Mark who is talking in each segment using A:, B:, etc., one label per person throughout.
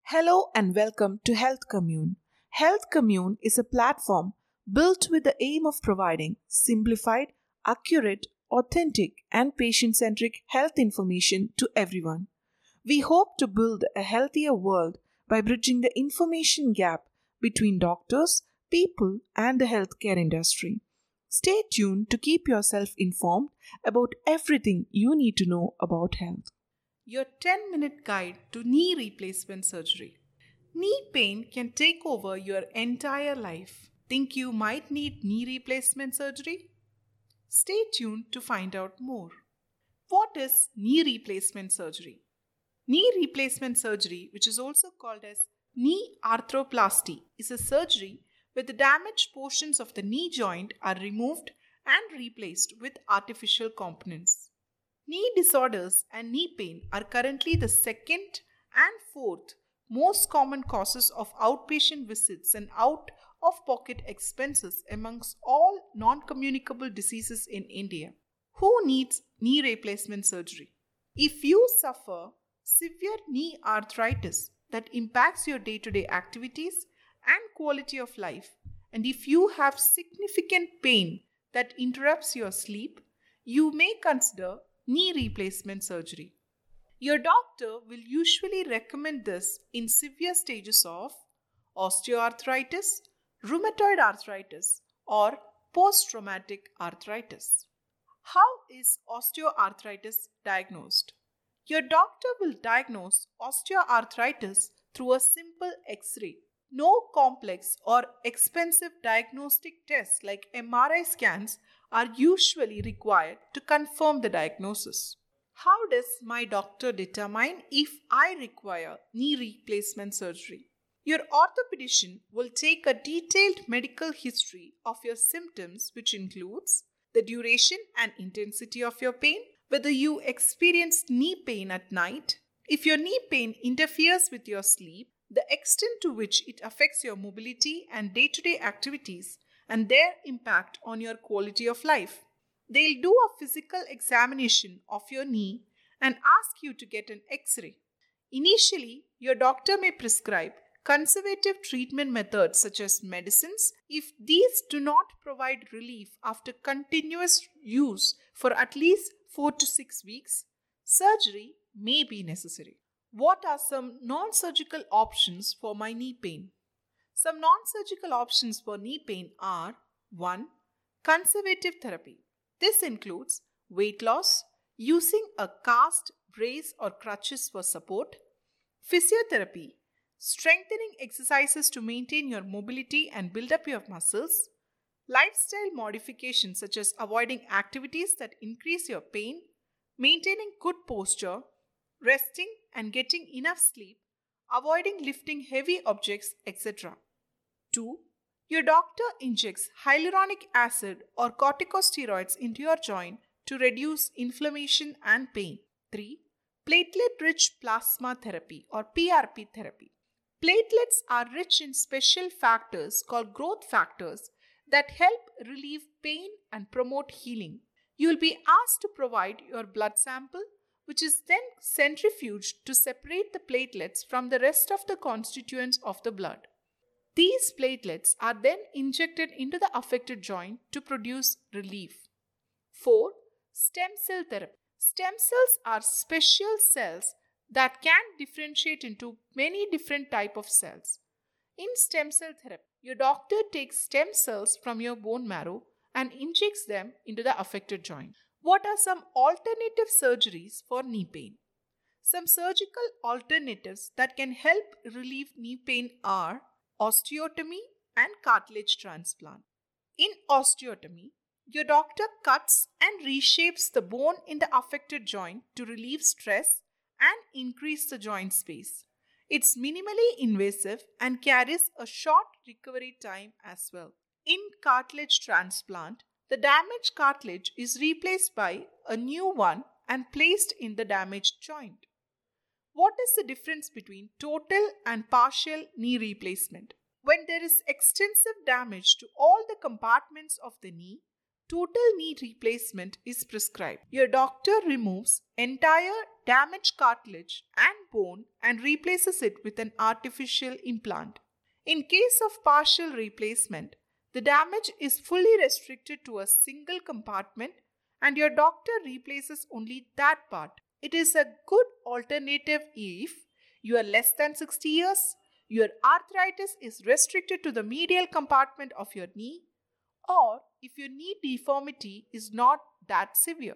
A: Hello and welcome to Health Commune. Health Commune is a platform built with the aim of providing simplified, accurate, authentic, and patient centric health information to everyone. We hope to build a healthier world by bridging the information gap between doctors, people, and the healthcare industry. Stay tuned to keep yourself informed about everything you need to know about health. Your 10-minute guide to knee replacement surgery. Knee pain can take over your entire life. Think you might need knee replacement surgery? Stay tuned to find out more. What is knee replacement surgery? Knee replacement surgery, which is also called as knee arthroplasty, is a surgery where the damaged portions of the knee joint are removed and replaced with artificial components. Knee disorders and knee pain are currently the second and fourth most common causes of outpatient visits and out of pocket expenses amongst all non communicable diseases in India. Who needs knee replacement surgery? If you suffer severe knee arthritis that impacts your day to day activities and quality of life, and if you have significant pain that interrupts your sleep, you may consider knee replacement surgery. Your doctor will usually recommend this in severe stages of osteoarthritis, rheumatoid arthritis, or post traumatic arthritis. How is osteoarthritis diagnosed? Your doctor will diagnose osteoarthritis through a simple X ray. No complex or expensive diagnostic tests like MRI scans are usually required to confirm the diagnosis. How does my doctor determine if I require knee replacement surgery? Your orthopedician will take a detailed medical history of your symptoms, which includes the duration and intensity of your pain, whether you experience knee pain at night, if your knee pain interferes with your sleep, the extent to which it affects your mobility and day-to-day activities, and their impact on your quality of life. They'll do a physical examination of your knee and ask you to get an X-ray. Initially, your doctor may prescribe conservative treatment methods such as medicines if these do not provide relief after continuous use for at least 4 to 6 weeks. Surgery may be necessary. What are some non-surgical options for my knee pain? Some non-surgical options for knee pain are 1. Conservative therapy. This includes weight loss, using a cast, brace or crutches for support, physiotherapy, strengthening exercises to maintain your mobility and build up your muscles, lifestyle modifications such as avoiding activities that increase your pain, maintaining good posture, resting and getting enough sleep, avoiding lifting heavy objects, etc. 2. Your doctor injects hyaluronic acid or corticosteroids into your joint to reduce inflammation and pain. 3. Platelet-rich plasma therapy or PRP therapy. Platelets are rich in special factors called growth factors that help relieve pain and promote healing. You will be asked to provide your blood sample, which is then centrifuged to separate the platelets from the rest of the constituents of the blood. These platelets are then injected into the affected joint to produce relief. 4. Stem cell therapy. Stem cells are special cells that can differentiate into many different types of cells. In stem cell therapy, your doctor takes stem cells from your bone marrow and injects them into the affected joint. What are some alternative surgeries for knee pain? Some surgical alternatives that can help relieve knee pain are osteotomy and cartilage transplant. In osteotomy, your doctor cuts and reshapes the bone in the affected joint to relieve stress and increase the joint space. It's minimally invasive and carries a short recovery time as well. In cartilage transplant, the damaged cartilage is replaced by a new one and placed in the damaged joint. What is the difference between total and partial knee replacement? When there is extensive damage to all the compartments of the knee, total knee replacement is prescribed. Your doctor removes entire damaged cartilage and bone and replaces it with an artificial implant. In case of partial replacement, the damage is fully restricted to a single compartment and your doctor replaces only that part. It is a good alternative if you are less than 60 years, your arthritis is restricted to the medial compartment of your knee, or if your knee deformity is not that severe.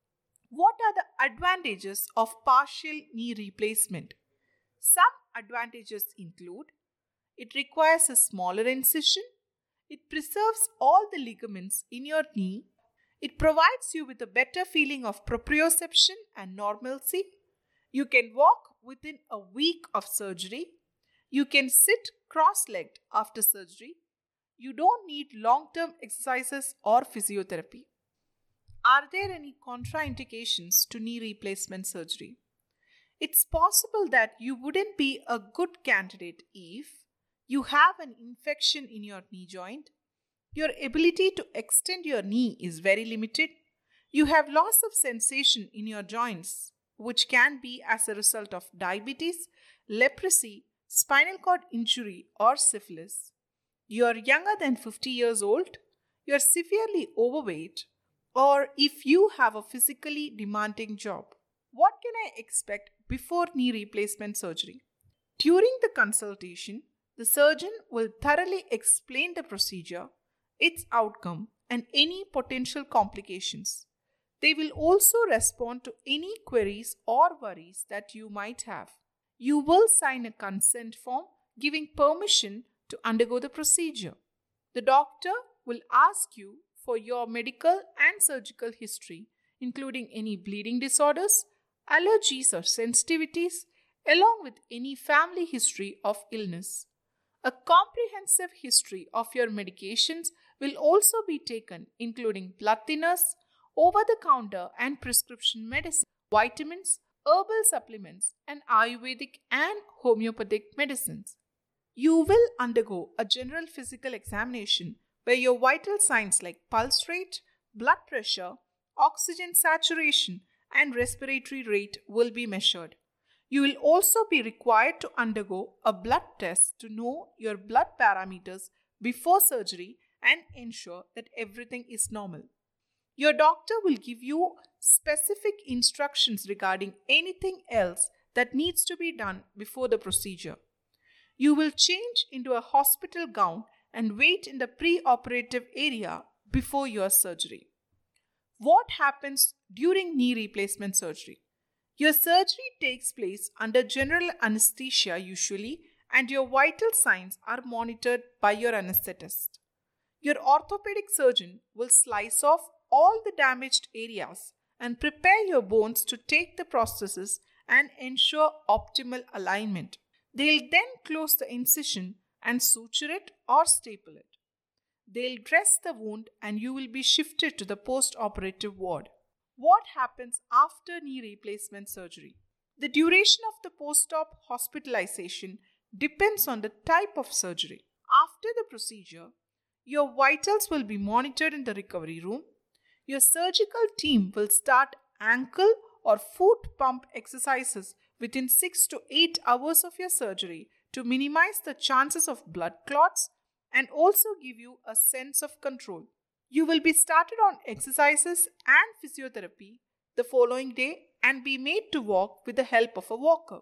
A: What are the advantages of partial knee replacement? Some advantages include it requires a smaller incision, it preserves all the ligaments in your knee, it provides you with a better feeling of proprioception and normalcy, you can walk within a week of surgery, you can sit cross-legged after surgery, you don't need long-term exercises or physiotherapy. Are there any contraindications to knee replacement surgery? It's possible that you wouldn't be a good candidate if you have an infection in your knee joint, your ability to extend your knee is very limited, you have loss of sensation in your joints, which can be as a result of diabetes, leprosy, spinal cord injury, or syphilis. You are younger than 50 years old, you are severely overweight, or if you have a physically demanding job. What can I expect before knee replacement surgery? During the consultation, the surgeon will thoroughly explain the procedure, its outcome, and any potential complications. They will also respond to any queries or worries that you might have. You will sign a consent form giving permission to undergo the procedure. The doctor will ask you for your medical and surgical history, including any bleeding disorders, allergies or sensitivities, along with any family history of illness. A comprehensive history of your medications will also be taken, including blood thinners, over-the-counter and prescription medicine, vitamins, herbal supplements, and Ayurvedic and homeopathic medicines. You will undergo a general physical examination where your vital signs like pulse rate, blood pressure, oxygen saturation, and respiratory rate will be measured. You will also be required to undergo a blood test to know your blood parameters before surgery and ensure that everything is normal. Your doctor will give you specific instructions regarding anything else that needs to be done before the procedure. You will change into a hospital gown and wait in the pre-operative area before your surgery. What happens during knee replacement surgery? Your surgery takes place under general anesthesia usually, and your vital signs are monitored by your anesthetist. Your orthopedic surgeon will slice off all the damaged areas and prepare your bones to take the prosthesis and ensure optimal alignment. They'll then close the incision and suture it or staple it. They'll dress the wound and you will be shifted to the post-operative ward. What happens after knee replacement surgery? The duration of the post-op hospitalization depends on the type of surgery. After the procedure, your vitals will be monitored in the recovery room. Your surgical team will start ankle or foot pump exercises within 6 to 8 hours of your surgery to minimize the chances of blood clots and also give you a sense of control. You will be started on exercises and physiotherapy the following day and be made to walk with the help of a walker.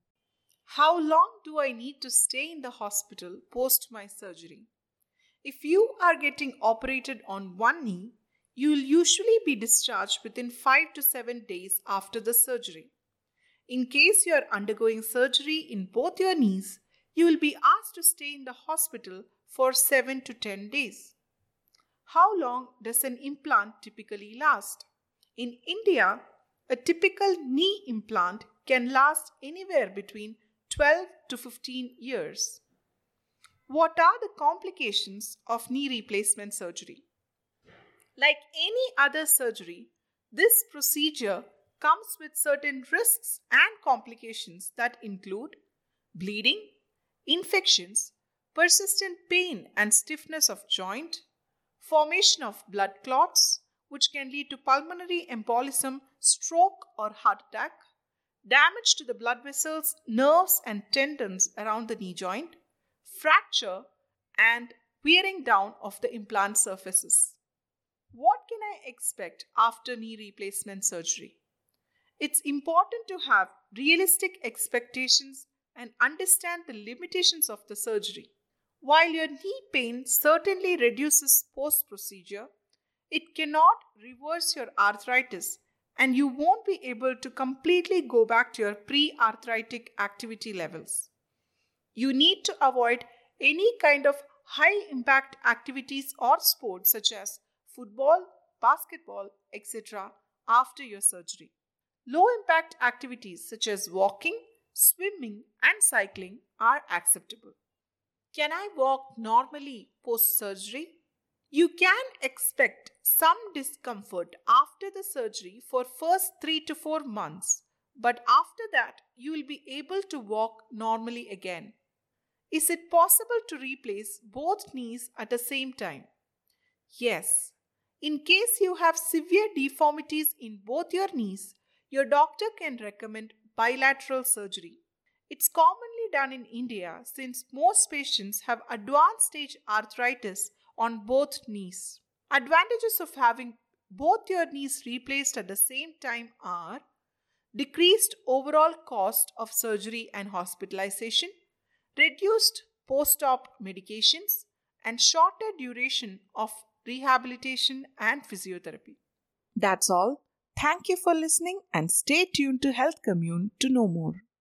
A: How long do I need to stay in the hospital post my surgery? If you are getting operated on one knee, you will usually be discharged within 5 to 7 days after the surgery. In case you are undergoing surgery in both your knees, you will be asked to stay in the hospital for 7 to 10 days. How long does an implant typically last? In India, a typical knee implant can last anywhere between 12 to 15 years. What are the complications of knee replacement surgery? Like any other surgery, this procedure comes with certain risks and complications that include bleeding, infections, persistent pain and stiffness of joint, formation of blood clots, which can lead to pulmonary embolism, stroke, or heart attack, damage to the blood vessels, nerves, and tendons around the knee joint, fracture, and wearing down of the implant surfaces. What can I expect after knee replacement surgery? It's important to have realistic expectations and understand the limitations of the surgery. While your knee pain certainly reduces post procedure, it cannot reverse your arthritis and you won't be able to completely go back to your pre arthritic activity levels. You need to avoid any kind of high impact activities or sports such as football, basketball, etc. after your surgery. Low impact activities such as walking, swimming, and cycling are acceptable. Can I walk normally post surgery? You can expect some discomfort after the surgery for first 3 to 4 months, but after that you will be able to walk normally again. Is it possible to replace both knees at the same time? Yes. In case you have severe deformities in both your knees, your doctor can recommend bilateral surgery. It's commonly done in India since most patients have advanced stage arthritis on both knees. Advantages of having both your knees replaced at the same time are decreased overall cost of surgery and hospitalization, reduced post op medications, and shorter duration of rehabilitation and physiotherapy. That's all. Thank you for listening and stay tuned to Health Commune to know more.